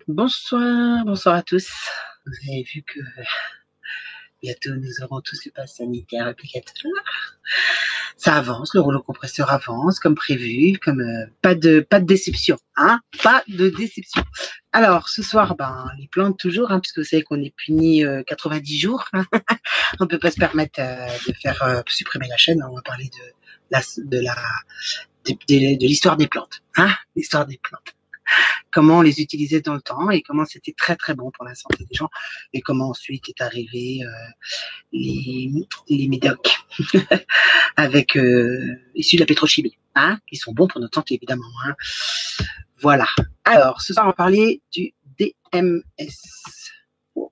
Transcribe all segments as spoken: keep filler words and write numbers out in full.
Bonsoir, bonsoir à tous. Vous avez vu que bientôt nous aurons tous le pass sanitaire obligatoire. Ça avance, le rouleau compresseur avance comme prévu, comme euh, pas de pas de déception, hein, pas de déception. Alors ce soir, ben les plantes toujours, hein, puisque vous savez qu'on est puni euh, quatre-vingt-dix jours. On peut pas se permettre euh, de faire euh, supprimer la chaîne. On va parler de la de la de, de, de l'histoire des plantes, hein, l'histoire des plantes. Comment on les utilisait dans le temps et comment c'était très très bon pour la santé des gens et comment ensuite est arrivé euh, les, les médocs avec euh, issus de la pétrochimie, hein, qui sont bons pour notre santé évidemment. Hein. Voilà. Alors, ce soir on va parler du D M S. Oh.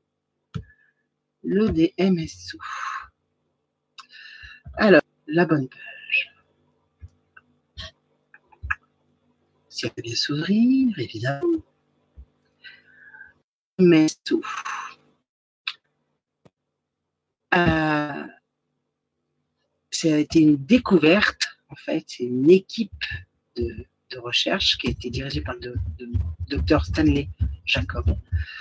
Le D M S O. Alors, la bonne page. Si elle peut bien s'ouvrir, évidemment. D M S O. Euh, ça a été une découverte, en fait, c'est une équipe de, de recherche qui a été dirigée par le docteur Stanley Jacob,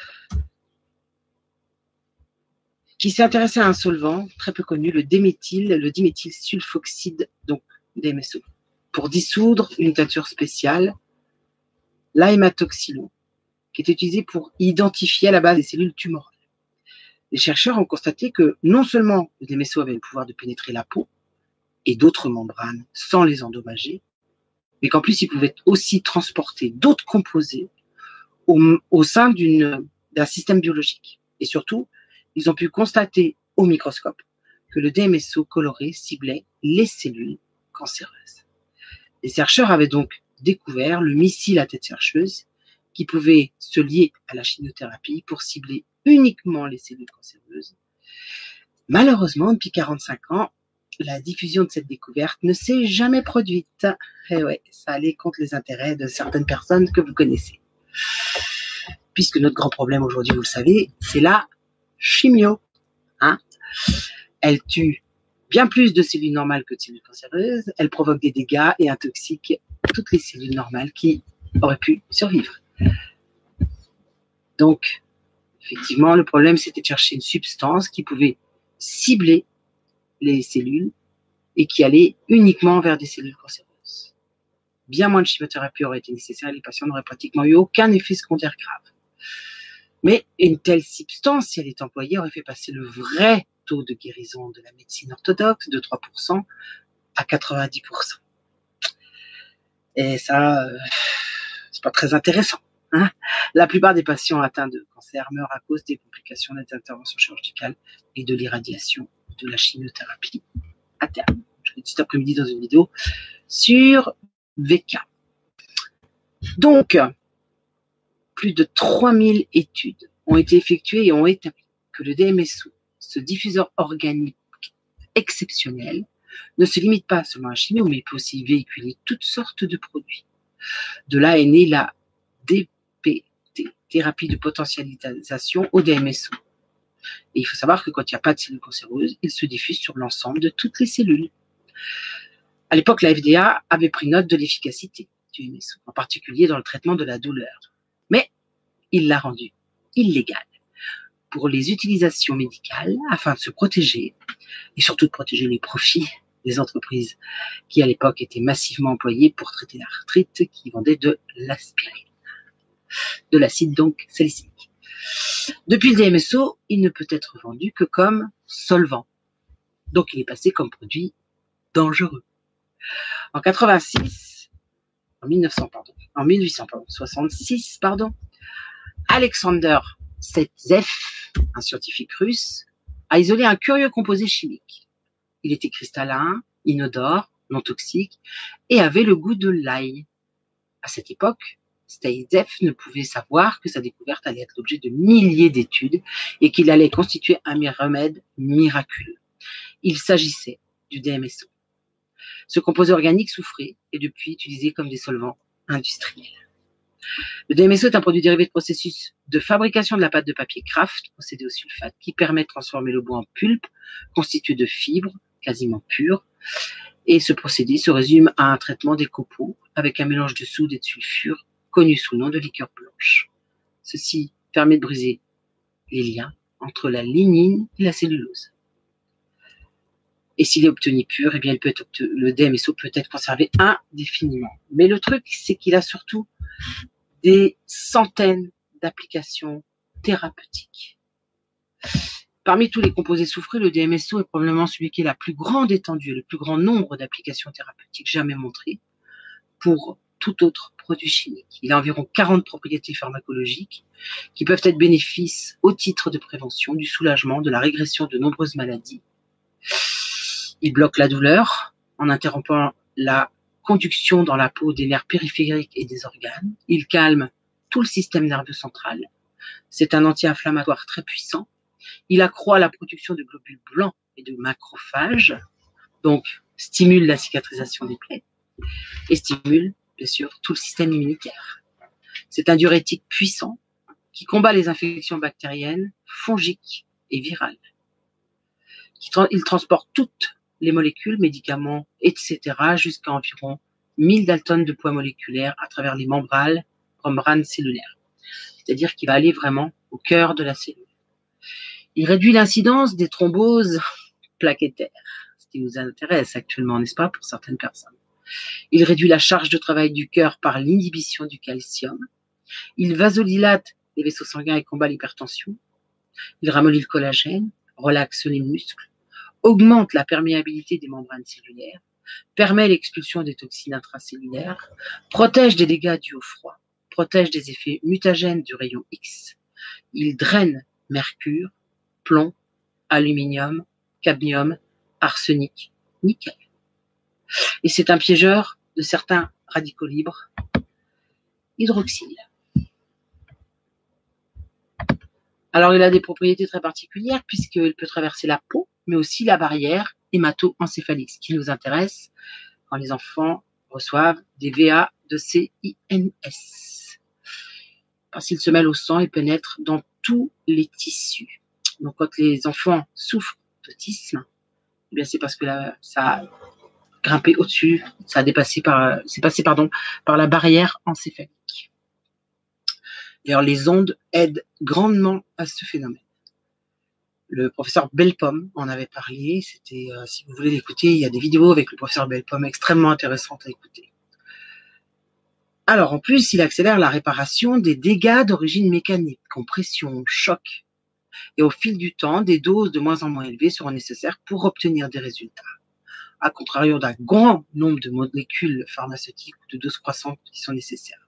qui s'est intéressé à un solvant très peu connu, le déméthyle, le diméthylsulfoxyde, donc D M S O, pour dissoudre une teinture spéciale, l'hématoxylon, qui est utilisé pour identifier à la base des cellules tumorales. Les chercheurs ont constaté que non seulement le D M S O avait le pouvoir de pénétrer la peau et d'autres membranes sans les endommager, mais qu'en plus il pouvait aussi transporter d'autres composés au, au sein d'une, d'un système biologique. Et surtout, ils ont pu constater au microscope que le D M S O coloré ciblait les cellules cancéreuses. Les chercheurs avaient donc découvert le missile à tête chercheuse qui pouvait se lier à la chimiothérapie pour cibler uniquement les cellules cancéreuses. Malheureusement, depuis quarante-cinq ans, la diffusion de cette découverte ne s'est jamais produite. Et ouais, ça allait contre les intérêts de certaines personnes que vous connaissez. Puisque notre grand problème aujourd'hui, vous le savez, c'est la chimio. Hein, elle tue bien plus de cellules normales que de cellules cancéreuses. Elle provoque des dégâts et intoxique toutes les cellules normales qui auraient pu survivre. Donc, effectivement, le problème, c'était de chercher une substance qui pouvait cibler les cellules et qui allait uniquement vers des cellules cancéreuses. Bien moins de chimiothérapie aurait été nécessaire et les patients n'auraient pratiquement eu aucun effet secondaire grave. Mais une telle substance, si elle est employée, aurait fait passer le vrai taux de guérison de la médecine orthodoxe de trois pour cent à quatre-vingt-dix pour cent. Et ça, euh, c'est pas très intéressant. Hein, la plupart des patients atteints de cancer meurent à cause des complications des interventions chirurgicales et de l'irradiation de la chimiothérapie à terme. Je l'ai dit cet après-midi dans une vidéo sur V K. Donc, plus de trois mille études ont été effectuées et ont établi que le D M S O, ce diffuseur organique exceptionnel, ne se limite pas seulement à la chimio, mais il peut aussi véhiculer toutes sortes de produits. De là est née la D P T, thérapie de potentialisation au D M S O. Et il faut savoir que quand il n'y a pas de cellules cancéreuses, il se diffuse sur l'ensemble de toutes les cellules. À l'époque, la F D A avait pris note de l'efficacité du D M S O, en particulier dans le traitement de la douleur. Mais il l'a rendu illégal pour les utilisations médicales afin de se protéger et surtout de protéger les profits des entreprises qui, à l'époque, étaient massivement employées pour traiter l'arthrite, qui vendaient de l'aspirine, de l'acide donc salicylique. Depuis le D M S O, il ne peut être vendu que comme solvant. Donc, il est passé comme produit dangereux. En quatre-vingt-six, en mille neuf cents, pardon, en mille huit cent soixante-six, pardon, Alexander Setsev, un scientifique russe, a isolé un curieux composé chimique. Il était cristallin, inodore, non toxique et avait le goût de l'ail. À cette époque, Setsev ne pouvait savoir que sa découverte allait être l'objet de milliers d'études et qu'il allait constituer un remède miraculeux. Il s'agissait du D M S O. Ce composé organique souffrait et depuis utilisé comme des solvants industriels. Le D M S O est un produit dérivé de processus de fabrication de la pâte de papier Kraft, procédé au sulfate, qui permet de transformer le bois en pulpe, constitué de fibres quasiment pures. Et ce procédé se résume à un traitement des copeaux avec un mélange de soude et de sulfure, connu sous le nom de liqueur blanche. Ceci permet de briser les liens entre la lignine et la cellulose. Et s'il est obtenu pur, eh bien, il peut être obtenu, le D M S O peut être conservé indéfiniment. Mais le truc, c'est qu'il a surtout des centaines d'applications thérapeutiques. Parmi tous les composés soufrés, le D M S O est probablement celui qui est la plus grande étendue, le plus grand nombre d'applications thérapeutiques jamais montrées pour tout autre produit chimique. Il a environ quarante propriétés pharmacologiques qui peuvent être bénéfiques au titre de prévention, du soulagement, de la régression de nombreuses maladies. Il bloque la douleur en interrompant la conduction dans la peau des nerfs périphériques et des organes. Il calme tout le système nerveux central. C'est un anti-inflammatoire très puissant. Il accroît la production de globules blancs et de macrophages, donc stimule la cicatrisation des plaies et stimule, bien sûr, tout le système immunitaire. C'est un diurétique puissant qui combat les infections bactériennes, fongiques et virales. Il transporte toutes les molécules, médicaments, et cetera, jusqu'à environ mille daltons de poids moléculaire à travers les membranes, membranes cellulaires. C'est-à-dire qu'il va aller vraiment au cœur de la cellule. Il réduit l'incidence des thromboses plaquettaires, ce qui nous intéresse actuellement, n'est-ce pas, pour certaines personnes. Il réduit la charge de travail du cœur par l'inhibition du calcium. Il vasodilate les vaisseaux sanguins et combat l'hypertension. Il ramollit le collagène, relaxe les muscles, augmente la perméabilité des membranes cellulaires, permet l'expulsion des toxines intracellulaires, protège des dégâts dus au froid, protège des effets mutagènes du rayon X. Il draine mercure, plomb, aluminium, cadmium, arsenic, nickel. Et c'est un piégeur de certains radicaux libres hydroxyles. Alors, il a des propriétés très particulières puisqu'il peut traverser la peau, mais aussi la barrière hémato-encéphalique, ce qui nous intéresse quand les enfants reçoivent des V A de C I N S. Parce qu'il se mêle au sang et pénètre dans tous les tissus. Donc, quand les enfants souffrent d'autisme, eh bien, c'est parce que là, ça a grimpé au-dessus, ça a dépassé par, c'est passé, pardon, par la barrière encéphalique. D'ailleurs, les ondes aident grandement à ce phénomène. Le professeur Belpom en avait parlé. C'était, euh, si vous voulez l'écouter, il y a des vidéos avec le professeur Belpom extrêmement intéressantes à écouter. Alors, en plus, il accélère la réparation des dégâts d'origine mécanique, compression, choc. Et au fil du temps, des doses de moins en moins élevées seront nécessaires pour obtenir des résultats. À contrario d'un grand nombre de molécules pharmaceutiques ou de doses croissantes qui sont nécessaires.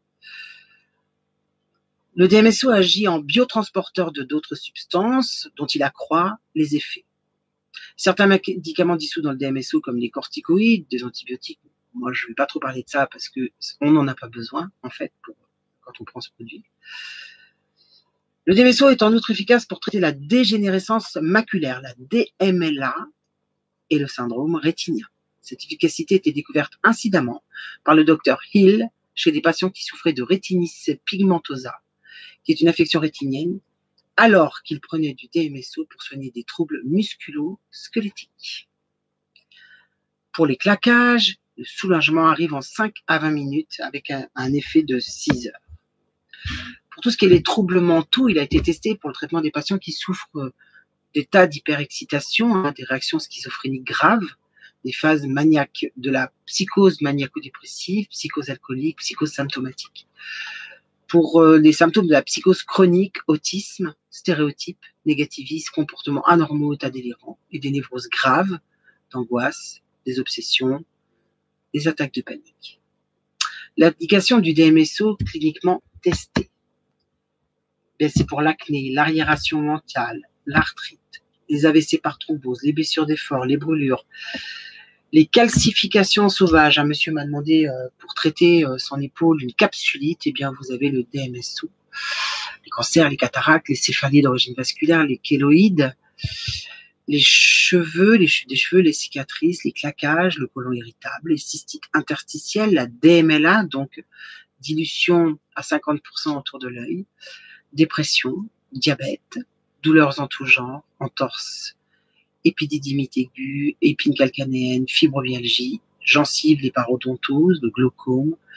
Le D M S O agit en biotransporteur de d'autres substances dont il accroît les effets. Certains médicaments dissous dans le D M S O comme les corticoïdes, des antibiotiques, moi je ne vais pas trop parler de ça parce qu'on n'en a pas besoin en fait pour, quand on prend ce produit. Le D M S O est en outre efficace pour traiter la dégénérescence maculaire, la D M L A et le syndrome rétinien. Cette efficacité a été découverte incidemment par le docteur Hill chez des patients qui souffraient de rétinitis pigmentosa, qui est une affection rétinienne, alors qu'il prenait du D M S O pour soigner des troubles musculo-squelettiques. Pour les claquages, le soulagement arrive en cinq à vingt minutes avec un, un effet de six heures. Pour tout ce qui est les troubles mentaux, il a été testé pour le traitement des patients qui souffrent d'états d'hyperexcitation, hein, des réactions schizophréniques graves, des phases maniaques de la psychose maniaco-dépressive, psychose alcoolique, psychose symptomatique. Pour euh, les symptômes de la psychose chronique, autisme, stéréotypes, négativisme, comportements anormaux, états délirants et des névroses graves, d'angoisse, des obsessions, des attaques de panique. L'application du D M S O cliniquement testée, bien, c'est pour l'acné, l'arriération mentale, l'arthrite, les A V C par thrombose, les blessures d'effort, les brûlures, les calcifications sauvages. Un monsieur m'a demandé euh, pour traiter euh, son épaule une capsulite, eh bien vous avez le D M S O. Les cancers, les cataractes, les céphalées d'origine vasculaire, les kéloïdes, les cheveux, les che- des cheveux, les cicatrices, les claquages, le côlon irritable, les cystites interstitielles, la D M L A, donc dilution à cinquante pour cent autour de l'œil, dépression, diabète, douleurs en tout genre, entorse, épididymite aiguë, épine calcanéenne, fibromyalgie, gencives, les parodontoses, le glaucome,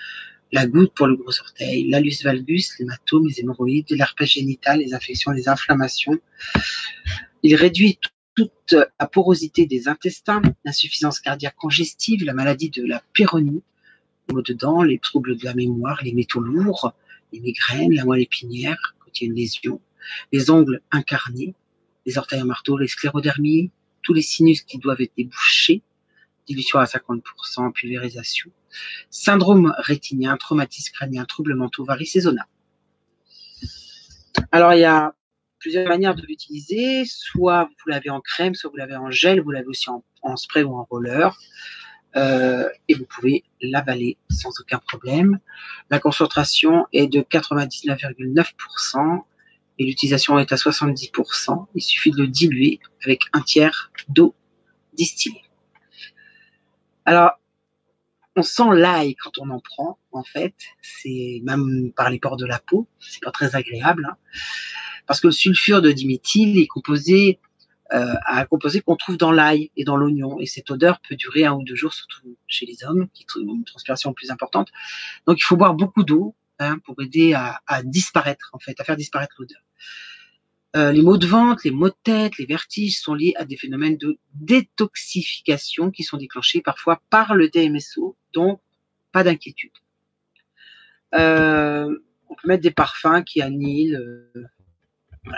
la goutte pour le gros orteil, l'allus valgus, l'hématome, les hémorroïdes, l'herpès génital, les infections, les inflammations. Il réduit toute la porosité des intestins, l'insuffisance cardiaque congestive, la maladie de la péronie, les maux de dents, les troubles de la mémoire, les métaux lourds, les migraines, la moelle épinière quand il y a une lésion, les ongles incarnés, les orteils en marteau, les sclérodermies, tous les sinus qui doivent être débouchés, dilution à cinquante pour cent, pulvérisation, syndrome rétinien, traumatisme crânien, troubles mentaux, varices et zona. Alors, il y a plusieurs manières de l'utiliser. Soit vous l'avez en crème, soit vous l'avez en gel, vous l'avez aussi en, en spray ou en roller. Euh, et vous pouvez l'avaler sans aucun problème. La concentration est de quatre-vingt-dix-neuf virgule neuf pour cent et l'utilisation est à soixante-dix pour cent. Il suffit de le diluer avec un tiers d'eau distillée. Alors, on sent l'ail quand on en prend, en fait. C'est même par les pores de la peau, c'est pas très agréable, hein, parce que le sulfure de diméthyle est composé euh, à un composé qu'on trouve dans l'ail et dans l'oignon, et cette odeur peut durer un ou deux jours, surtout chez les hommes qui ont une transpiration plus importante. Donc, il faut boire beaucoup d'eau hein, pour aider à, à disparaître, en fait, à faire disparaître l'odeur. Euh, les maux de ventre, les maux de tête, les vertiges sont liés à des phénomènes de détoxification qui sont déclenchés parfois par le D M S O, donc pas d'inquiétude. Euh, on peut mettre des parfums qui annihilent. Euh, voilà.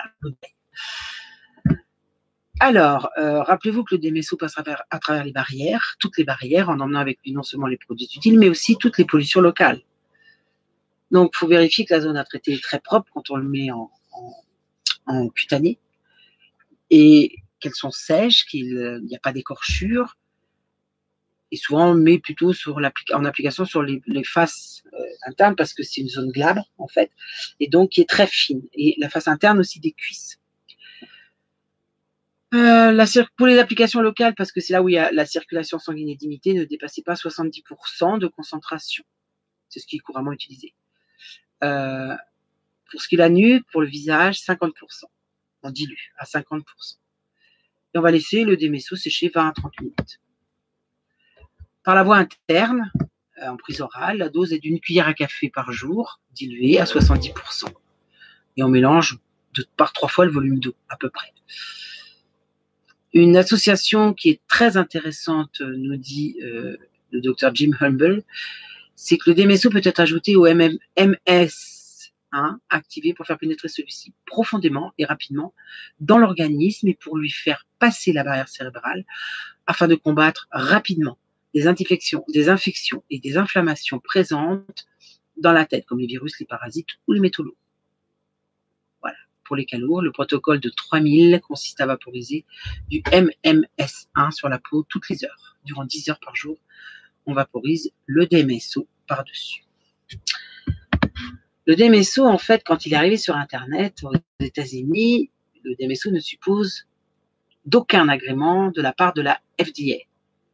Alors, euh, rappelez-vous que le D M S O passe à travers, à travers les barrières, toutes les barrières, en emmenant avec lui non seulement les produits utiles, mais aussi toutes les pollutions locales. Donc, il faut vérifier que la zone à traiter est très propre quand on le met en, en, en cutané et qu'elles sont sèches, qu'il n'y a pas d'écorchure. Et souvent, on met plutôt sur en application sur les, les faces euh, internes parce que c'est une zone glabre, en fait, et donc qui est très fine. Et la face interne aussi des cuisses. Euh, la, pour les applications locales, parce que c'est là où il y a la circulation sanguine est limitée, ne dépassez pas soixante-dix pour cent de concentration. C'est ce qui est couramment utilisé. Euh, pour ce qui est la nuque, pour le visage, cinquante pour cent. On dilue à cinquante pour cent. Et on va laisser le D M S O sécher vingt à trente minutes. Par la voie interne, euh, en prise orale, la dose est d'une cuillère à café par jour, diluée à soixante-dix pour cent. Et on mélange de, par trois fois le volume d'eau, à peu près. Une association qui est très intéressante, nous dit euh, le docteur Jim Humble, c'est que le D M S O peut être ajouté au M M S hein, activé pour faire pénétrer celui-ci profondément et rapidement dans l'organisme et pour lui faire passer la barrière cérébrale afin de combattre rapidement des infections, des infections et des inflammations présentes dans la tête, comme les virus, les parasites ou les métaux lourds. Voilà. Pour les cas lourds, le protocole de trois mille consiste à vaporiser du M M S un sur la peau toutes les heures. Durant dix heures par jour, on vaporise le D M S O par-dessus. Le D M S O, en fait, quand il est arrivé sur Internet aux États-Unis, le D M S O ne suppose d'aucun agrément de la part de la F D A.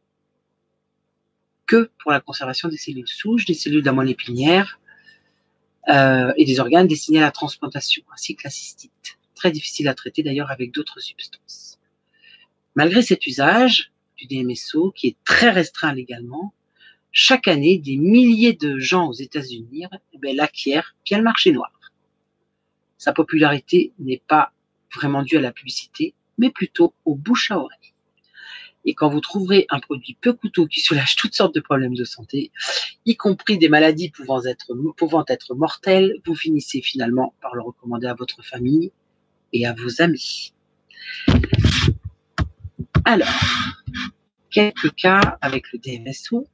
Que pour la conservation des cellules souches, des cellules de la moelle épinière euh, et des organes destinés à la transplantation, ainsi que la cystite. Très difficile à traiter d'ailleurs avec d'autres substances. Malgré cet usage du D M S O, qui est très restreint légalement, chaque année, des milliers de gens aux États-Unis eh bien, l'acquièrent via le marché noir. Sa popularité n'est pas vraiment due à la publicité, mais plutôt au bouche à oreille. Et quand vous trouverez un produit peu coûteux qui soulage toutes sortes de problèmes de santé, y compris des maladies pouvant être, pouvant être mortelles, vous finissez finalement par le recommander à votre famille et à vos amis. Alors, quelques cas avec le D M S O.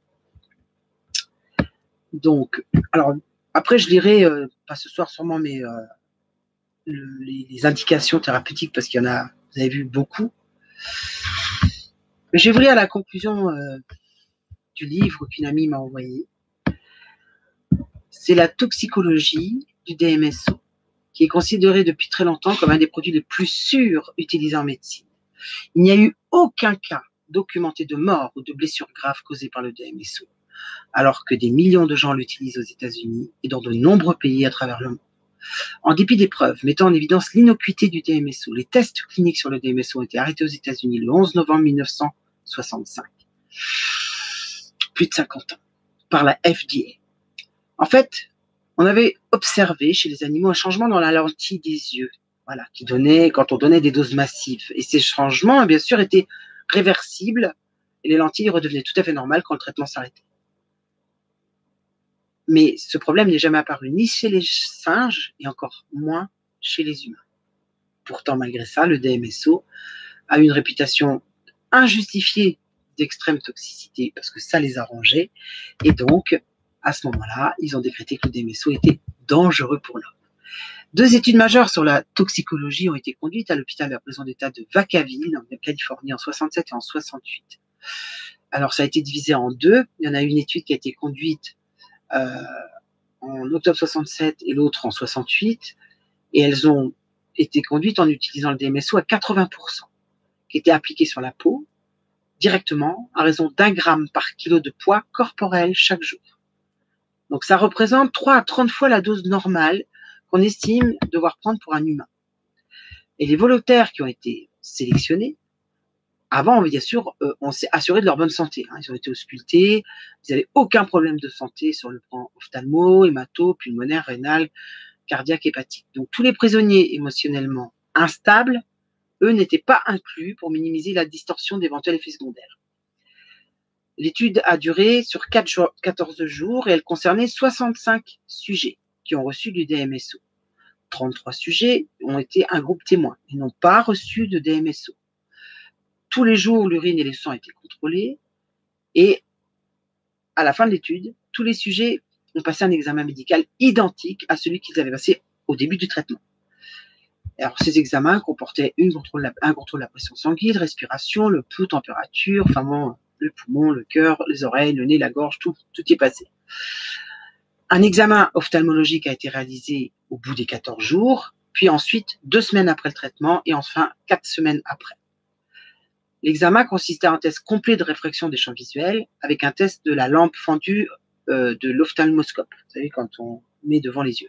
Donc, alors, après, je lirai, euh, pas ce soir sûrement, mais euh, le, les, les indications thérapeutiques, parce qu'il y en a, vous avez vu beaucoup. Mais je vais vous lire la conclusion euh, du livre qu'une amie m'a envoyé. C'est la toxicologie du D M S O, qui est considéré depuis très longtemps comme un des produits les plus sûrs utilisés en médecine. Il n'y a eu aucun cas documenté de mort ou de blessures graves causées par le D M S O, alors que des millions de gens l'utilisent aux États-Unis et dans de nombreux pays à travers le monde. En dépit des preuves mettant en évidence l'innocuité du D M S O, les tests cliniques sur le D M S O ont été arrêtés aux États-Unis le onze novembre mille neuf cent soixante-cinq, plus de cinquante ans, par la F D A. En fait, on avait observé chez les animaux un changement dans la lentille des yeux, voilà, qui donnait quand on donnait des doses massives. Et ces changements, bien sûr, étaient réversibles et les lentilles redevenaient tout à fait normales quand le traitement s'arrêtait. Mais ce problème n'est jamais apparu ni chez les singes et encore moins chez les humains. Pourtant, malgré ça, le D M S O a une réputation injustifiée d'extrême toxicité parce que ça les arrangeait. Et donc, à ce moment-là, ils ont décrété que le D M S O était dangereux pour l'homme. Deux études majeures sur la toxicologie ont été conduites à l'hôpital de la prison d'État de Vacaville, en Californie, en soixante-sept et en soixante-huit. Alors, ça a été divisé en deux. Il y en a une étude qui a été conduite euh, en octobre soixante-sept et l'autre en soixante-huit. Et elles ont été conduites en utilisant le D M S O à quatre-vingts pour cent, qui était appliqué sur la peau directement à raison d'un gramme par kilo de poids corporel chaque jour. Donc, ça représente trois à trente fois la dose normale qu'on estime devoir prendre pour un humain. Et les volontaires qui ont été sélectionnés, avant, bien sûr, euh, on s'est assuré de leur bonne santé. Hein. Ils ont été auscultés, ils n'avaient aucun problème de santé sur le plan ophtalmo, hémato, pulmonaire, rénal, cardiaque, hépatique. Donc, tous les prisonniers émotionnellement instables, eux, n'étaient pas inclus pour minimiser la distorsion d'éventuels effets secondaires. L'étude a duré sur quatorze jours et elle concernait soixante-cinq sujets qui ont reçu du D M S O. trente-trois sujets ont été un groupe témoin. Ils n'ont pas reçu de D M S O. Tous les jours, l'urine et le sang étaient contrôlés et à la fin de l'étude, tous les sujets ont passé un examen médical identique à celui qu'ils avaient passé au début du traitement. Alors, ces examens comportaient une contrôle, un contrôle de la pression sanguine, respiration, le pouls, température, enfin bon, le poumon, le cœur, les oreilles, le nez, la gorge, tout, tout y est passé. Un examen ophtalmologique a été réalisé au bout des quatorze jours, puis ensuite deux semaines après le traitement et enfin quatre semaines après. L'examen consistait en un test complet de réfraction des champs visuels avec un test de la lampe fendue euh, de l'ophtalmoscope, vous savez, quand on met devant les yeux.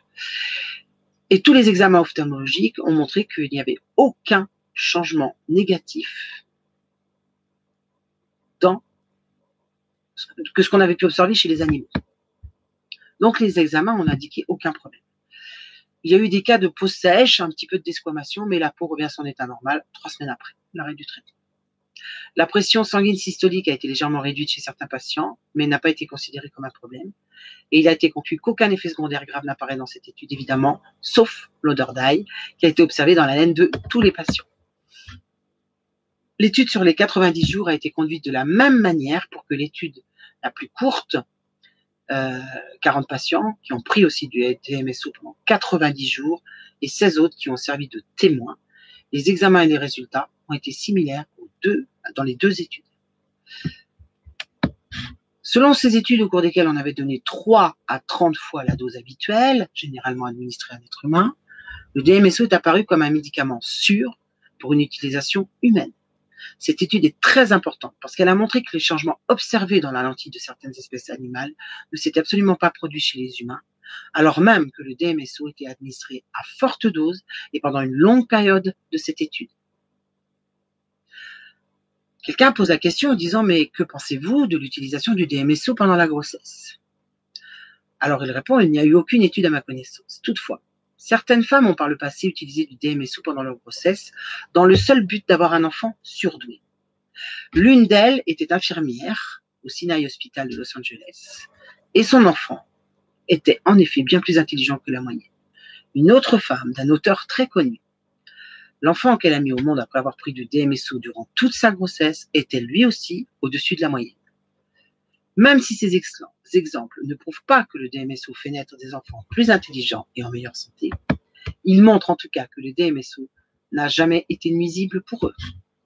Et tous les examens ophtalmologiques ont montré qu'il n'y avait aucun changement négatif dans que ce qu'on avait pu observer chez les animaux. Donc les examens ont indiqué aucun problème. Il y a eu des cas de peau sèche, un petit peu de desquamation, mais la peau revient à son état normal trois semaines après l'arrêt du traitement. La pression sanguine systolique a été légèrement réduite chez certains patients, mais n'a pas été considérée comme un problème. Et il a été conclu qu'aucun effet secondaire grave n'apparaît dans cette étude, évidemment, sauf l'odeur d'ail, qui a été observée dans la laine de tous les patients. L'étude sur les quatre-vingt-dix jours a été conduite de la même manière pour que l'étude la plus courte, euh, quarante patients qui ont pris aussi du D M S O pendant quatre-vingt-dix jours et seize autres qui ont servi de témoins. Les examens et les résultats ont été similaires aux deux, dans les deux études. Selon ces études au cours desquelles on avait donné trois à trente fois la dose habituelle, généralement administrée à un être humain, le D M S O est apparu comme un médicament sûr pour une utilisation humaine. Cette étude est très importante parce qu'elle a montré que les changements observés dans la lentille de certaines espèces animales ne s'étaient absolument pas produits chez les humains, alors même que le D M S O était administré à forte dose et pendant une longue période de cette étude. Quelqu'un pose la question en disant « Mais que pensez-vous de l'utilisation du D M S O pendant la grossesse ?» Alors il répond « Il n'y a eu aucune étude à ma connaissance. Toutefois, certaines femmes ont par le passé utilisé du D M S O pendant leur grossesse dans le seul but d'avoir un enfant surdoué. L'une d'elles était infirmière au Sinai Hospital de Los Angeles et son enfant était en effet bien plus intelligent que la moyenne. Une autre femme d'un auteur très connu, l'enfant qu'elle a mis au monde après avoir pris du D M S O durant toute sa grossesse était lui aussi au-dessus de la moyenne. Même si ces exemples ne prouvent pas que le D M S O fait naître des enfants plus intelligents et en meilleure santé, ils montrent en tout cas que le D M S O n'a jamais été nuisible pour eux.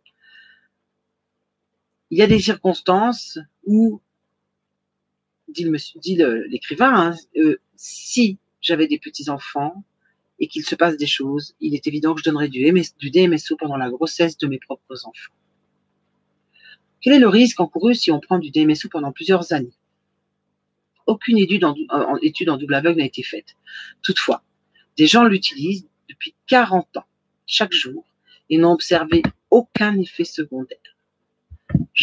Il y a des circonstances où, dit, le monsieur, dit le, l'écrivain, hein, euh, si j'avais des petits-enfants et qu'il se passe des choses, il est évident que je donnerais du, M S, du D M S O pendant la grossesse de mes propres enfants. Quel est le risque encouru si on prend du D M S O pendant plusieurs années? Aucune étude en, en, étude en double aveugle n'a été faite. Toutefois, des gens l'utilisent depuis quarante ans, chaque jour, et n'ont observé aucun effet secondaire. J'ai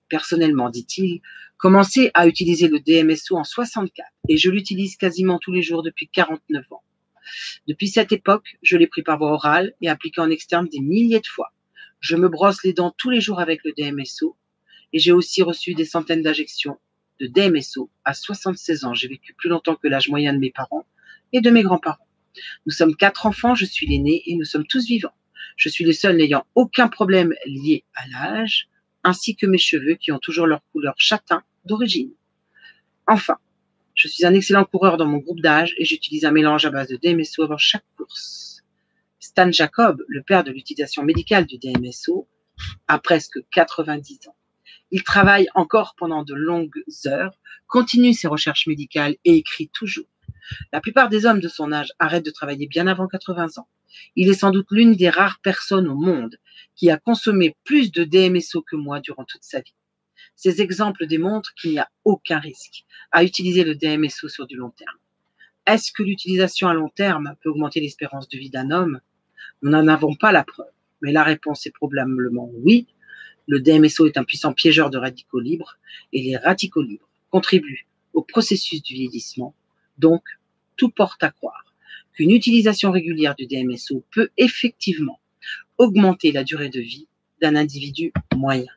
personnellement, dit-il, commencé à utiliser le D M S O en soixante-quatre et je l'utilise quasiment tous les jours depuis quarante-neuf ans. Depuis cette époque, je l'ai pris par voie orale et appliqué en externe des milliers de fois. Je me brosse les dents tous les jours avec le D M S O et j'ai aussi reçu des centaines d'injections de D M S O à soixante-seize ans. J'ai vécu plus longtemps que l'âge moyen de mes parents et de mes grands-parents. Nous sommes quatre enfants, je suis l'aîné et nous sommes tous vivants. Je suis le seul n'ayant aucun problème lié à l'âge, ainsi que mes cheveux qui ont toujours leur couleur châtain d'origine. Enfin, je suis un excellent coureur dans mon groupe d'âge et j'utilise un mélange à base de D M S O avant chaque course. Stan Jacob, le père de l'utilisation médicale du D M S O, a presque quatre-vingt-dix ans. Il travaille encore pendant de longues heures, continue ses recherches médicales et écrit toujours. La plupart des hommes de son âge arrêtent de travailler bien avant quatre-vingts ans. Il est sans doute l'une des rares personnes au monde qui a consommé plus de D M S O que moi durant toute sa vie. Ces exemples démontrent qu'il n'y a aucun risque à utiliser le D M S O sur du long terme. Est-ce que l'utilisation à long terme peut augmenter l'espérance de vie d'un homme? Nous n'en avons pas la preuve, mais la réponse est probablement oui. Le D M S O est un puissant piégeur de radicaux libres et les radicaux libres contribuent au processus du vieillissement. Donc, tout porte à croire qu'une utilisation régulière du D M S O peut effectivement augmenter la durée de vie d'un individu moyen.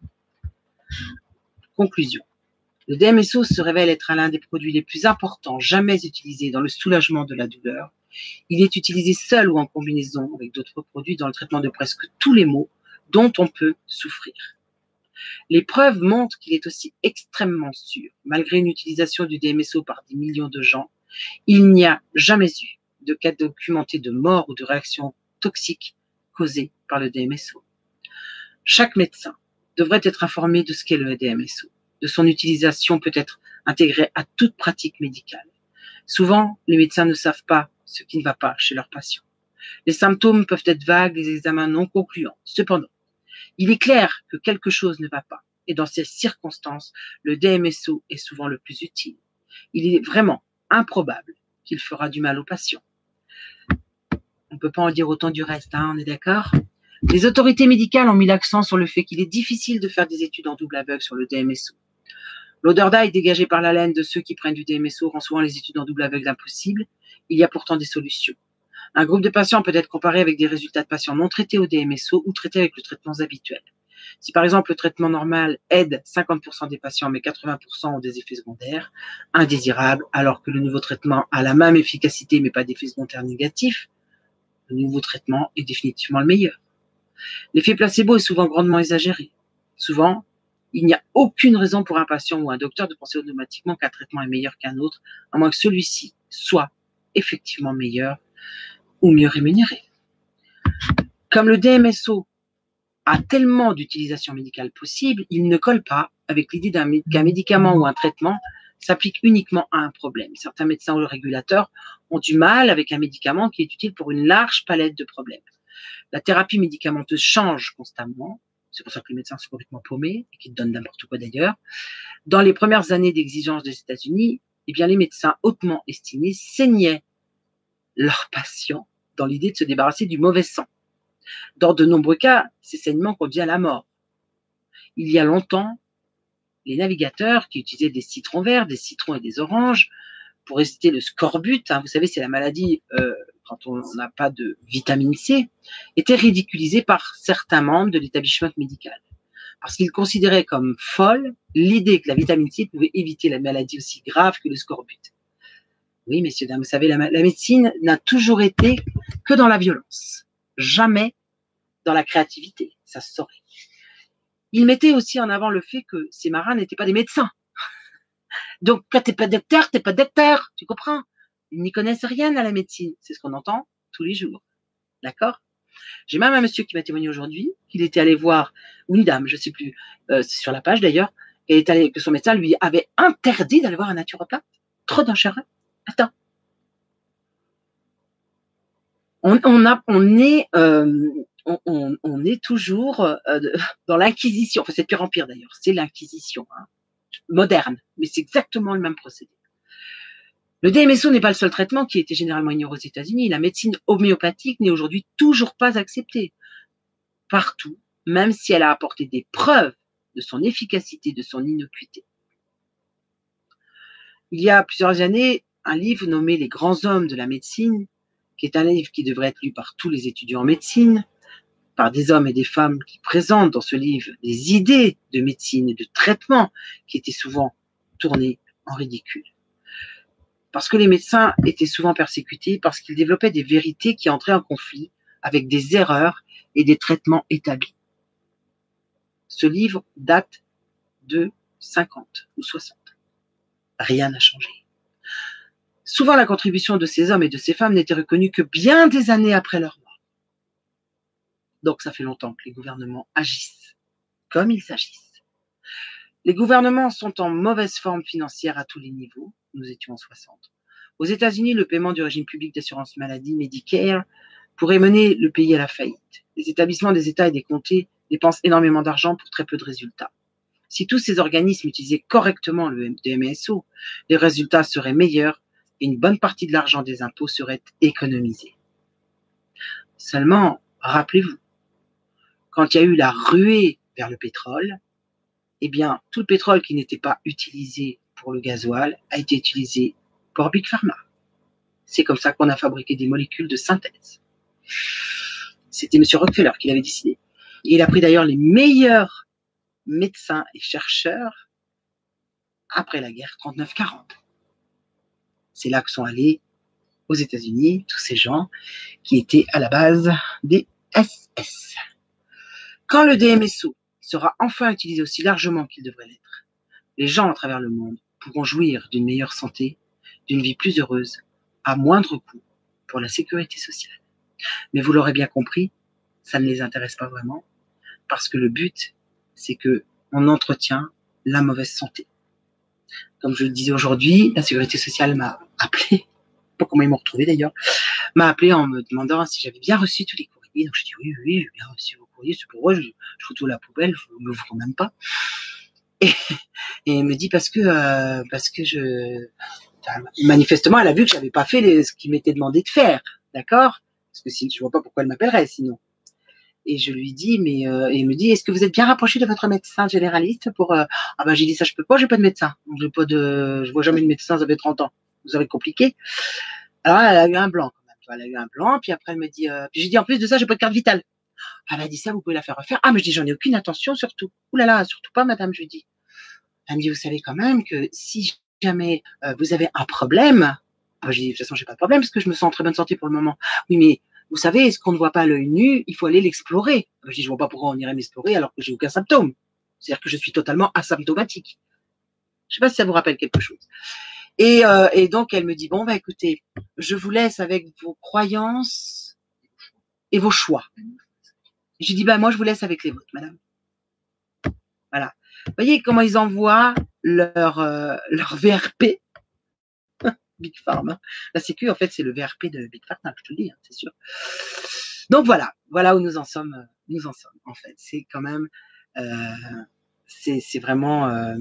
Conclusion. Le D M S O se révèle être l'un des produits les plus importants jamais utilisés dans le soulagement de la douleur. Il est utilisé seul ou en combinaison avec d'autres produits dans le traitement de presque tous les maux dont on peut souffrir. Les preuves montrent qu'il est aussi extrêmement sûr. Malgré une utilisation du D M S O par des millions de gens, il n'y a jamais eu de cas documentés de mort ou de réactions toxiques causées par le D M S O. Chaque médecin devrait être informé de ce qu'est le D M S O. De son utilisation peut être intégrée à toute pratique médicale. Souvent, les médecins ne savent pas ce qui ne va pas chez leurs patients. Les symptômes peuvent être vagues, les examens non concluants. Cependant, il est clair que quelque chose ne va pas. Et dans ces circonstances, le D M S O est souvent le plus utile. Il est vraiment improbable qu'il fera du mal aux patients. On ne peut pas en dire autant du reste, hein, on est d'accord? Les autorités médicales ont mis l'accent sur le fait qu'il est difficile de faire des études en double aveugle sur le D M S O. L'odeur d'ail dégagée par la laine de ceux qui prennent du D M S O rend souvent les études en double aveugle impossibles. Il y a pourtant des solutions. Un groupe de patients peut être comparé avec des résultats de patients non traités au D M S O ou traités avec le traitement habituel. Si par exemple le traitement normal aide cinquante pour cent des patients mais quatre-vingts pour cent ont des effets secondaires indésirables, alors que le nouveau traitement a la même efficacité mais pas d'effets secondaires négatifs, le nouveau traitement est définitivement le meilleur. L'effet placebo est souvent grandement exagéré. Souvent, il n'y a aucune raison pour un patient ou un docteur de penser automatiquement qu'un traitement est meilleur qu'un autre, à moins que celui-ci soit effectivement meilleur ou mieux rémunéré. Comme le D M S O a tellement d'utilisations médicales possibles, il ne colle pas avec l'idée d'un, qu'un médicament ou un traitement s'applique uniquement à un problème. Certains médecins ou régulateurs ont du mal avec un médicament qui est utile pour une large palette de problèmes. La thérapie médicamenteuse change constamment. C'est pour ça que les médecins sont complètement paumés et qu'ils donnent n'importe quoi d'ailleurs. Dans les premières années d'exigence des États-Unis, eh bien, les médecins hautement estimés saignaient leurs patients dans l'idée de se débarrasser du mauvais sang. Dans de nombreux cas, ces saignements conduisent à la mort. Il y a longtemps, les navigateurs qui utilisaient des citrons verts, des citrons et des oranges pour éviter le scorbut, hein, vous savez, c'est la maladie euh, quand on n'a pas de vitamine C, étaient ridiculisés par certains membres de l'établissement médical. Parce qu'ils considéraient comme folle l'idée que la vitamine C pouvait éviter la maladie aussi grave que le scorbut. Oui, messieurs, dames, vous savez, la, la médecine n'a toujours été que dans la violence, jamais dans la créativité, ça se saurait. Ils mettaient aussi en avant le fait que ces marins n'étaient pas des médecins. Donc, quand t'es pas docteur, t'es pas docteur, tu comprends? Ils n'y connaissent rien à la médecine, c'est ce qu'on entend tous les jours, d'accord? J'ai même un monsieur qui m'a témoigné aujourd'hui qu'il était allé voir, ou une dame, je sais plus, euh, c'est sur la page d'ailleurs, et est allé, que son médecin lui avait interdit d'aller voir un naturopathe. Trop dangereux. Attends. On, on, a, on est, euh, on, on, on est toujours euh, dans l'inquisition. Enfin, c'est pire empire d'ailleurs. C'est l'inquisition, hein, moderne, mais c'est exactement le même procédé. Le D M S O n'est pas le seul traitement qui était généralement ignoré aux États-Unis. La médecine homéopathique n'est aujourd'hui toujours pas acceptée partout, même si elle a apporté des preuves de son efficacité, de son innocuité. Il y a plusieurs années, un livre nommé Les grands hommes de la médecine, qui est un livre qui devrait être lu par tous les étudiants en médecine, par des hommes et des femmes qui présentent dans ce livre des idées de médecine et de traitement qui étaient souvent tournées en ridicule. Parce que les médecins étaient souvent persécutés, parce qu'ils développaient des vérités qui entraient en conflit avec des erreurs et des traitements établis. Ce livre date de cinquante ou soixante. Rien n'a changé. Souvent, la contribution de ces hommes et de ces femmes n'était reconnue que bien des années après leur mort. Donc, ça fait longtemps que les gouvernements agissent comme ils agissent. Les gouvernements sont en mauvaise forme financière à tous les niveaux. Nous étions en soixante. Aux États-Unis, le paiement du régime public d'assurance maladie, Medicare, pourrait mener le pays à la faillite. Les établissements des États et des comtés dépensent énormément d'argent pour très peu de résultats. Si tous ces organismes utilisaient correctement le D M S O, les résultats seraient meilleurs et une bonne partie de l'argent des impôts serait économisée. Seulement, rappelez-vous, quand il y a eu la ruée vers le pétrole, eh bien, tout le pétrole qui n'était pas utilisé pour le gasoil a été utilisé pour Big Pharma. C'est comme ça qu'on a fabriqué des molécules de synthèse. C'était M. Rockefeller qui l'avait décidé. Et il a pris d'ailleurs les meilleurs médecins et chercheurs après la guerre trente-neuf quarante. C'est là que sont allés aux États-Unis tous ces gens qui étaient à la base des S S. Quand le D M S O sera enfin utilisé aussi largement qu'il devrait l'être, les gens à travers le monde pourront jouir d'une meilleure santé, d'une vie plus heureuse, à moindre coût pour la sécurité sociale. Mais vous l'aurez bien compris, ça ne les intéresse pas vraiment, parce que le but, c'est que on entretient la mauvaise santé. Comme je le disais aujourd'hui, la sécurité sociale m'a appelé, pas comment ils m'ont retrouvé d'ailleurs, m'a appelé en me demandant si j'avais bien reçu tous les courriers. Donc je dis oui, oui, j'ai bien reçu vos courriers, c'est pour eux, je, je fous tout à la poubelle, je ne l'ouvre même pas. Et, et elle me dit parce que euh, parce que je manifestement elle a vu que j'avais pas fait les, ce qu'il m'était demandé de faire, d'accord? Parce que si, je vois pas pourquoi elle m'appellerait sinon. Et je lui dis, mais euh, et il me dit, est-ce que vous êtes bien rapproché de votre médecin généraliste pour euh... ah ben j'ai dit ça je peux pas, j'ai pas de médecin, j'ai pas de, je vois jamais de médecin, ça fait trente ans, vous avez compliqué. Alors elle a eu un blanc quand même, tu vois, elle a eu un blanc, puis après elle me dit, euh... puis j'ai dit en plus de ça j'ai pas de carte vitale. Elle a dit ça, vous pouvez la faire refaire. Ah mais je dis j'en ai aucune intention surtout. Ouh là là, surtout pas madame, je lui dis. Elle me dit vous savez quand même que si jamais euh, vous avez un problème, ah, je dis de toute façon j'ai pas de problème parce que je me sens en très bonne santé pour le moment. Oui mais vous savez, ce qu'on ne voit pas à l'œil nu, il faut aller l'explorer. Je dis, je vois pas pourquoi on irait m'explorer alors que j'ai aucun symptôme. C'est-à-dire que je suis totalement asymptomatique. Je sais pas si ça vous rappelle quelque chose. Et, euh, et donc, elle me dit, bon, bah, écoutez, je vous laisse avec vos croyances et vos choix. J'ai dit, bah, moi, je vous laisse avec les vôtres, madame. Voilà. Vous voyez comment ils envoient leur, euh, leur V R P Big Pharma. La Sécu, en fait, c'est le V R P de Big Pharma, je te le dis, hein, c'est sûr. Donc voilà, voilà où nous en sommes, nous en sommes en fait. C'est quand même, euh, c'est, c'est vraiment, euh,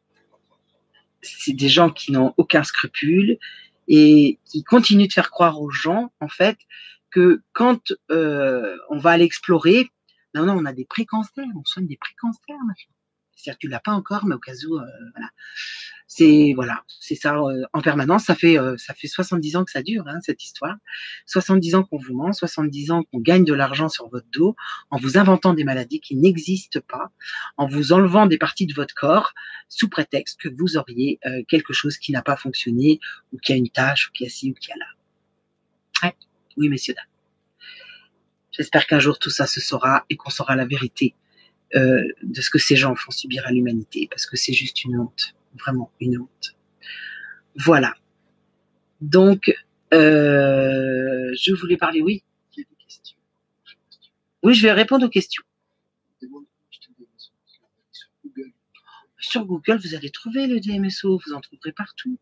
c'est des gens qui n'ont aucun scrupule et qui continuent de faire croire aux gens en fait que quand euh, on va aller explorer, non non, on a des précancers, on soigne des précancers maintenant. C'est-à-dire que tu l'as pas encore, mais au cas où, euh, voilà. C'est voilà, c'est ça euh, en permanence. Ça fait euh, ça fait soixante-dix ans que ça dure hein, cette histoire. soixante-dix ans qu'on vous ment, soixante-dix ans qu'on gagne de l'argent sur votre dos en vous inventant des maladies qui n'existent pas, en vous enlevant des parties de votre corps sous prétexte que vous auriez euh, quelque chose qui n'a pas fonctionné ou qui a une tâche ou qui a ci ou qui a là. Ouais. Oui, messieurs dames. J'espère qu'un jour tout ça se saura et qu'on saura la vérité euh, de ce que ces gens font subir à l'humanité, parce que c'est juste une honte. Vraiment une honte. Voilà. Donc, euh, je voulais parler, oui. Oui, je vais répondre aux questions. Sur Google, vous allez trouver le D M S O, vous en trouverez partout.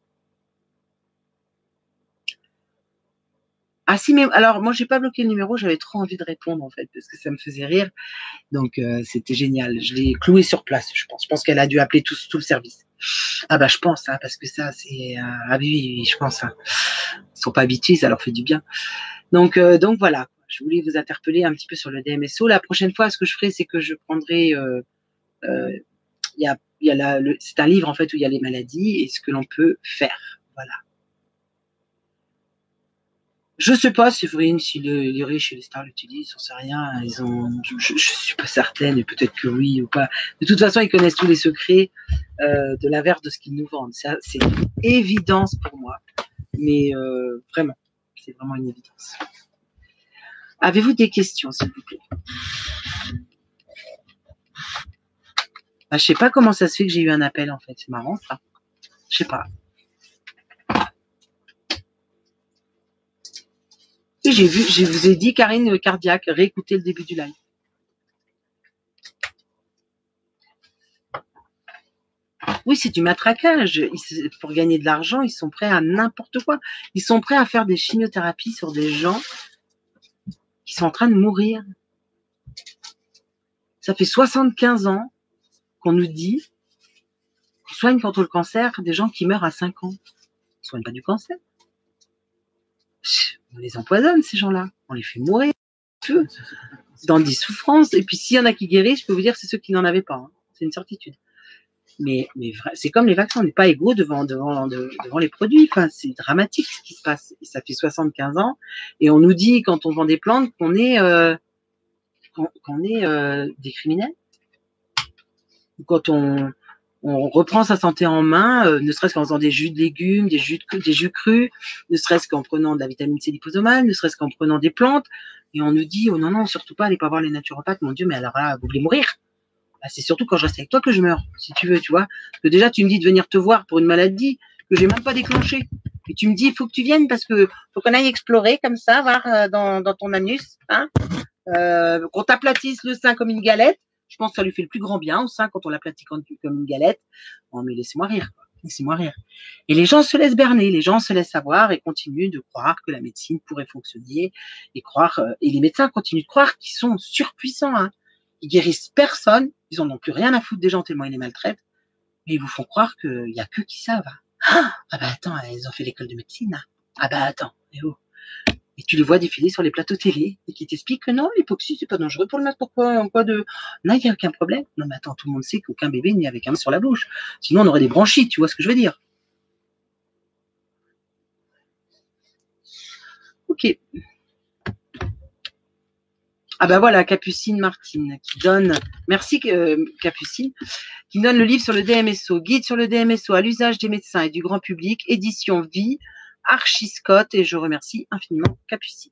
Ah si, mais alors moi j'ai pas bloqué le numéro, j'avais trop envie de répondre en fait, parce que ça me faisait rire. Donc euh, c'était génial. Je l'ai cloué sur place, je pense. Je pense qu'elle a dû appeler tout, tout le service. Ah bah je pense, hein, parce que ça c'est euh, ah oui, oui, je pense. Hein. Ils sont pas habitués, ça leur fait du bien. Donc euh, donc voilà. Je voulais vous interpeller un petit peu sur le D M S O. La prochaine fois, ce que je ferai, c'est que je prendrai euh, euh, il y a, il y a la, le, c'est un livre en fait où il y a les maladies et ce que l'on peut faire. Voilà. Je sais pas, c'est vrai, si les, les riches et les stars l'utilisent, j'en sais rien. Ils ont, je, je, je suis pas certaine, et peut-être que oui ou pas. De toute façon, ils connaissent tous les secrets euh, de l'inverse de ce qu'ils nous vendent. Ça, c'est une évidence pour moi. Mais euh, vraiment, c'est vraiment une évidence. Avez-vous des questions, s'il vous plaît? Bah, je sais pas comment ça se fait que j'ai eu un appel, en fait. C'est marrant, ça. Je sais pas. Et j'ai vu, je vous ai dit, Karine Cardiaque, réécoutez le début du live. Oui, c'est du matraquage. Ils, pour gagner de l'argent, ils sont prêts à n'importe quoi. Ils sont prêts à faire des chimiothérapies sur des gens qui sont en train de mourir. Ça fait soixante-quinze ans qu'on nous dit qu'on soigne contre le cancer des gens qui meurent à cinq ans. On ne soigne pas du cancer. On les empoisonne, ces gens-là. On les fait mourir dans des souffrances. Et puis, s'il y en a qui guérissent, je peux vous dire, c'est ceux qui n'en avaient pas. Hein. C'est une certitude. Mais, mais c'est comme les vaccins, on n'est pas égaux devant, devant, devant les produits. Enfin, c'est dramatique ce qui se passe. Et ça fait soixante-quinze ans. Et on nous dit, quand on vend des plantes, qu'on est, euh, qu'on, qu'on est euh, des criminels. Quand on, on reprend sa santé en main, euh, ne serait-ce qu'en faisant des jus de légumes, des jus, de, des jus crus, ne serait-ce qu'en prenant de la vitamine C liposomale, ne serait-ce qu'en prenant des plantes. Et on nous dit, oh non, non, surtout pas, allez pas voir les naturopathes. Mon Dieu, mais alors là, vous voulez mourir? Bah, c'est surtout quand je reste avec toi que je meurs, si tu veux, tu vois. Parce que déjà, tu me dis de venir te voir pour une maladie que j'ai même pas déclenchée. Et tu me dis, il faut que tu viennes parce que faut qu'on aille explorer comme ça, voir euh, dans, dans ton anus, hein, euh, qu'on t'aplatisse le sein comme une galette. Je pense que ça lui fait le plus grand bien au sein quand on l'aplatit comme une galette. Oh, mais laissez-moi rire, quoi. Laissez-moi rire. Et les gens se laissent berner, les gens se laissent avoir et continuent de croire que la médecine pourrait fonctionner et croire, euh, et les médecins continuent de croire qu'ils sont surpuissants, hein. Ils guérissent personne, ils en ont plus rien à foutre des gens tellement ils les maltraitent, mais ils vous font croire qu'il y a qu'eux qui savent. Ah, ah bah attends, ils ont fait l'école de médecine. Hein. Ah bah attends, et oh. Et tu les vois défiler sur les plateaux télé et qui t'expliquent que non, l'hypoxie c'est pas dangereux pour le mettre. Pourquoi en quoi de là il y a aucun problème. Non mais attends, tout le monde sait qu'aucun bébé n'est avec un main sur la bouche. Sinon on aurait des bronchites, tu vois ce que je veux dire. Ok. Ah ben voilà, Capucine Martine qui donne, merci euh, Capucine, qui donne le livre sur le D M S O, guide sur le D M S O à l'usage des médecins et du grand public, édition Vie, Archie Scott, et je remercie infiniment Capucine.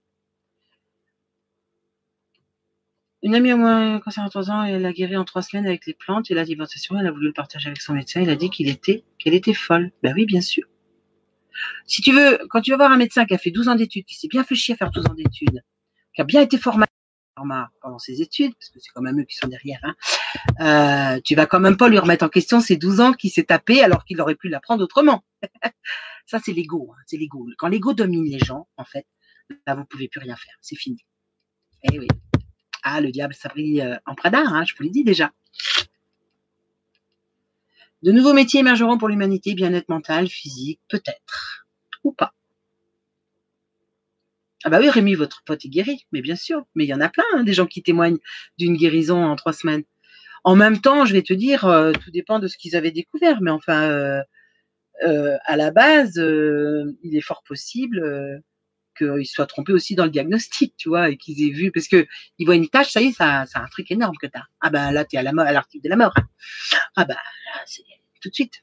Une amie à moi, cancer à trois ans, elle a guéri en trois semaines avec les plantes et l'alimentation, elle a voulu le partager avec son médecin, il a dit qu'il était, qu'elle était folle. Ben oui, bien sûr. Si tu veux, quand tu vas voir un médecin qui a fait douze ans d'études, qui s'est bien fait chier à faire douze ans d'études, qui a bien été formé pendant ses études, parce que c'est quand même eux qui sont derrière, hein, euh, tu vas quand même pas lui remettre en question ces douze ans qu'il s'est tapé alors qu'il aurait pu l'apprendre autrement. Ça, c'est l'ego, hein, c'est l'ego. Quand l'ego domine les gens, en fait, là, vous pouvez plus rien faire, c'est fini. Eh oui. Ah, le diable s'abrille euh, en Prada, hein, je vous l'ai dit déjà. De nouveaux métiers émergeront pour l'humanité, bien-être mental, physique, peut-être, ou pas. Ah bah oui, Rémi, votre pote est guéri, mais bien sûr. Mais il y en a plein, hein, des gens qui témoignent d'une guérison en trois semaines. En même temps, je vais te dire, euh, tout dépend de ce qu'ils avaient découvert. Mais enfin, euh, euh, à la base, euh, il est fort possible euh, qu'ils soient trompés aussi dans le diagnostic, tu vois, et qu'ils aient vu, parce que ils voient une tâche, ça y est, ça, c'est un truc énorme que t'as. Ah ben là, t'es à la mort, à l'article de la mort. Hein. Ah ben, là, c'est tout de suite.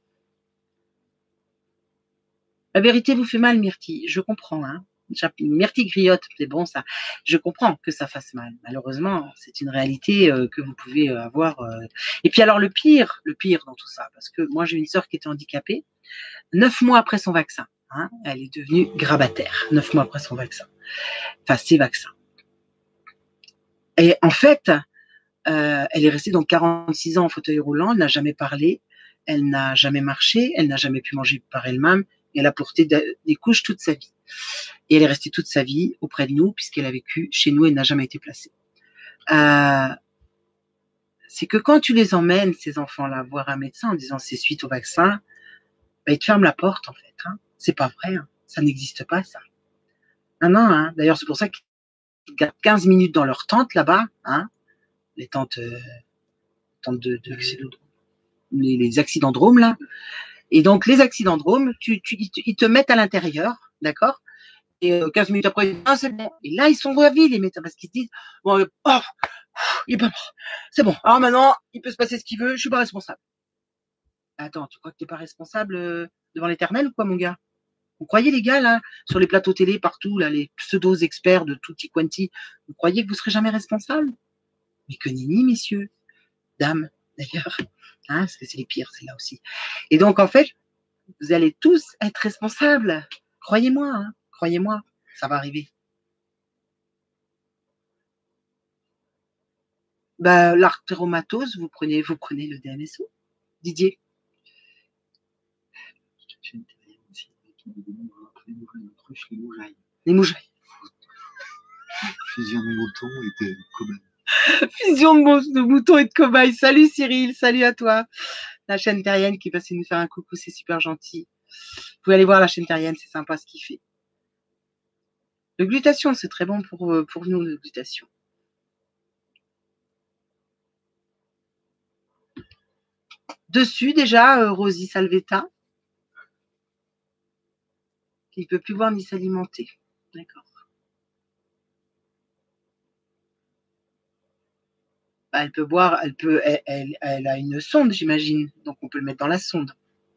La vérité vous fait mal, Myrtille. Je comprends, hein. Myrtille griotte, c'est bon ça. Je comprends que ça fasse mal. Malheureusement, c'est une réalité euh, que vous pouvez avoir. Euh... Et puis alors le pire, le pire dans tout ça, parce que moi j'ai une sœur qui était handicapée, neuf mois après son vaccin, hein, elle est devenue grabataire. Neuf mois après son vaccin, enfin ses vaccins. Et en fait, euh, elle est restée donc quarante-six ans en fauteuil roulant. Elle n'a jamais parlé, elle n'a jamais marché, elle n'a jamais pu manger par elle-même. Et elle a porté des couches toute sa vie. Et elle est restée toute sa vie auprès de nous, puisqu'elle a vécu chez nous et n'a jamais été placée. Euh, c'est que quand tu les emmènes, ces enfants-là, voir un médecin en disant c'est suite au vaccin, bah, il te ferme la porte, en fait. Hein. C'est pas vrai. Hein. Ça n'existe pas, ça. Non, non. Hein. D'ailleurs, c'est pour ça qu'ils gardent quinze minutes dans leur tente, là-bas. Hein. Les tentes, euh, tentes de, de, les, les accidendromes, là. Et donc, les accidendromes, tu, tu, ils, te, ils te mettent à l'intérieur, d'accord? Et euh, quinze minutes après, ah, c'est bon. Et là, ils sont ravis, les médecins, parce qu'ils se disent, bon, euh, oh, il est pas mort. C'est bon. Alors maintenant, il peut se passer ce qu'il veut, je suis pas responsable. Attends, tu crois que t'es pas responsable euh, devant l'éternel ou quoi, mon gars? Vous croyez, les gars, là, sur les plateaux télé, partout, là, les pseudo-experts de tutti quanti, vous croyez que vous serez jamais responsable? Mais que nenni, messieurs, dames, d'ailleurs, hein, parce que c'est les pires, c'est là aussi. Et donc, en fait, vous allez tous être responsables. Croyez-moi, hein, croyez-moi, ça va arriver. Bah, l'arthéromatose, vous prenez, vous prenez le D M S O. Didier. Les moujailles. Fusion de moutons et de cobayes. Fusion de moutons et de cobayes. Salut Cyril, salut à toi. La chaîne terrienne qui passe nous faire un coucou, c'est super gentil. Vous pouvez aller voir la chaîne terrienne, c'est sympa ce qu'il fait. Le glutathion, c'est très bon pour, pour nous, le glutathion. Dessus, déjà, euh, Rosie Salvetta, qui ne peut plus boire ni s'alimenter. D'accord. Bah, elle peut boire, elle peut, elle, elle, elle a une sonde, j'imagine. Donc, on peut le mettre dans la sonde.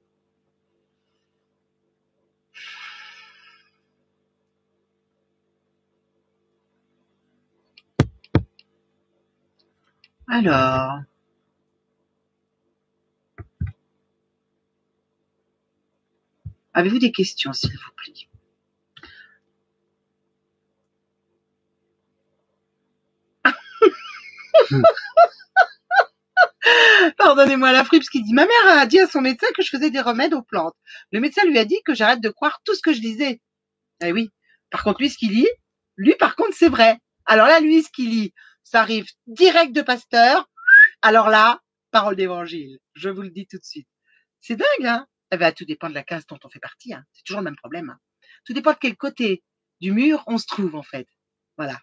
Alors. Avez-vous des questions, s'il vous plaît? Pardonnez-moi la fripe, qui dit, ma mère a dit à son médecin que je faisais des remèdes aux plantes. Le médecin lui a dit que j'arrête de croire tout ce que je disais. Eh oui. Par contre, lui, ce qu'il lit, lui, par contre, c'est vrai. Alors là, lui, ce qu'il lit, ça arrive direct de Pasteur. Alors là, parole d'évangile. Je vous le dis tout de suite. C'est dingue, hein? Eh ben, tout dépend de la case dont on fait partie, hein. C'est toujours le même problème, hein. Tout dépend de quel côté du mur on se trouve, en fait. Voilà.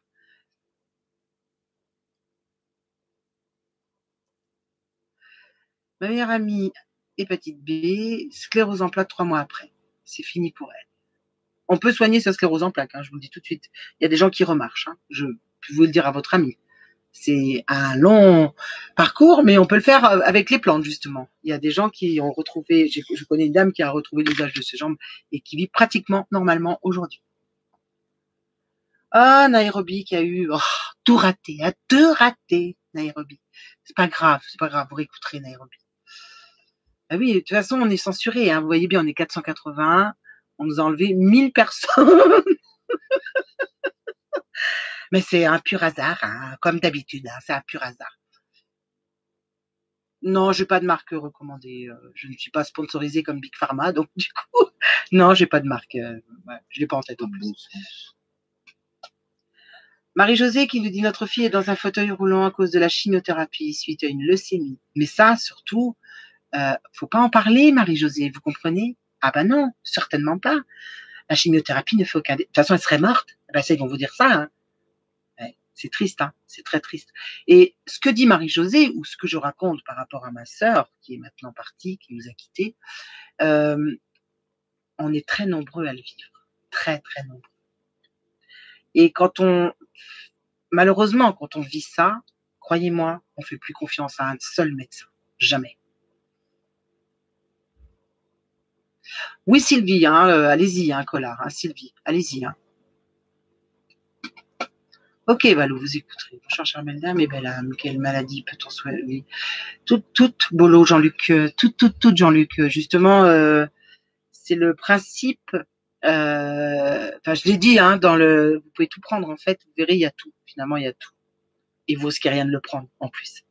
Ma meilleure amie, hépatite B, sclérose en plaques trois mois après. C'est fini pour elle. On peut soigner sa sclérose en plaques, hein, je vous le dis tout de suite. Il y a des gens qui remarchent, hein. Je peux vous le dire à votre ami. C'est un long parcours, mais on peut le faire avec les plantes, justement. Il y a des gens qui ont retrouvé, je connais une dame qui a retrouvé l'usage de ses jambes et qui vit pratiquement normalement aujourd'hui. Ah, Nairobi qui a eu oh, tout raté, a tout raté, Nairobi. C'est pas grave, c'est pas grave, vous réécouterez Nairobi. Ah oui, de toute façon, on est censuré, hein. Vous voyez bien, on est quatre cent quatre-vingts, on nous a enlevé mille personnes. Mais c'est un pur hasard, hein, comme d'habitude, hein, c'est un pur hasard. Non, j'ai pas de marque recommandée. Je ne suis pas sponsorisée comme Big Pharma, donc du coup, non, j'ai pas de marque. Euh, ouais, je l'ai pas en tête en plus. Marie-Josée qui nous dit notre fille est dans un fauteuil roulant à cause de la chimiothérapie suite à une leucémie. Mais ça, surtout, euh, faut pas en parler, Marie-Josée, vous comprenez? Ah ben non, certainement pas. La chimiothérapie ne fait aucun... De toute façon, elle serait morte. Ben ça, ils vont vous dire ça, hein. Ouais, c'est triste, hein, c'est très triste. Et ce que dit Marie-Josée, ou ce que je raconte par rapport à ma sœur, qui est maintenant partie, qui nous a quittés, euh, on est très nombreux à le vivre. Très, très nombreux. Et quand on... Malheureusement, quand on vit ça, croyez-moi, on ne fait plus confiance à un seul médecin. Jamais. Oui, Sylvie, hein, euh, allez-y, hein, Collard, hein, Sylvie, allez-y. Hein. Ok, Valou, vous écouterez. Bonjour, Charmelda, mais belle âme, quelle maladie peut-on souhaiter? Toute, toute, Bolo, Jean-Luc, toute, toute, toute, Jean-Luc. Justement, euh, c'est le principe. Euh, enfin, je l'ai dit, hein, dans le, vous pouvez tout prendre en fait. Vous verrez, il y a tout. Finalement, il y a tout. Et vous risquez rien de le prendre en plus.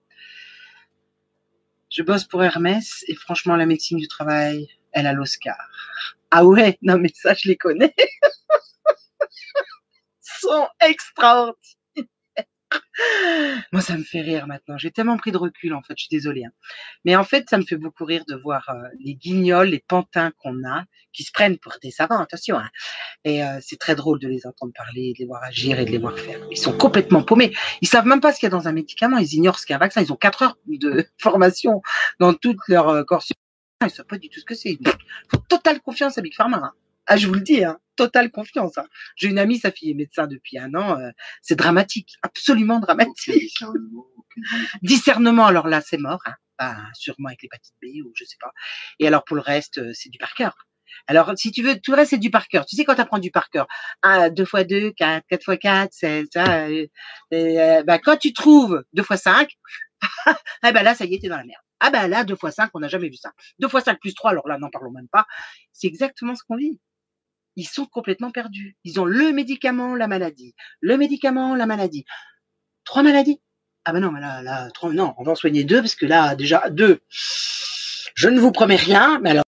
Je bosse pour Hermès et franchement, la médecine du travail, elle a l'Oscar. Ah ouais, non mais ça, je les connais. Ils sont extraordinaires. Moi, ça me fait rire maintenant. J'ai tellement pris de recul, en fait. Je suis désolée. Hein. Mais en fait, ça me fait beaucoup rire de voir euh, les guignols, les pantins qu'on a, qui se prennent pour des savants, attention. Hein. Et euh, c'est très drôle de les entendre parler, de les voir agir et de les voir faire. Ils sont complètement paumés. Ils savent même pas ce qu'il y a dans un médicament. Ils ignorent ce qu'est un vaccin. Ils ont quatre heures de formation dans toute leur euh, corps. Ils savent pas du tout ce que c'est. Il faut totale confiance à Big Pharma. Hein. Ah, je vous le dis, hein, totale confiance. Hein. J'ai une amie, sa fille est médecin depuis un an. Euh, c'est dramatique, absolument dramatique. Discernement, Discernement, alors là, c'est mort. Hein. Bah, sûrement avec l'hépatite B ou je sais pas. Et alors pour le reste, c'est du par cœur. Alors, si tu veux, tout le reste, c'est du par cœur. Tu sais, quand tu apprends du par cœur, un, deux fois deux, quatre, quatre fois quatre, c'est ça. Et, et, euh, bah, quand tu trouves deux fois cinq, eh ben là, ça y est, t'es dans la merde. Ah ben là, deux fois cinq, on n'a jamais vu ça. deux fois cinq plus trois, alors là, n'en parlons même pas. C'est exactement ce qu'on vit. Ils sont complètement perdus. Ils ont le médicament, la maladie. Le médicament, la maladie. Trois maladies. Ah ben non, mais là, là, trois, non, on va en soigner deux, parce que là, déjà, deux, je ne vous promets rien, mais alors,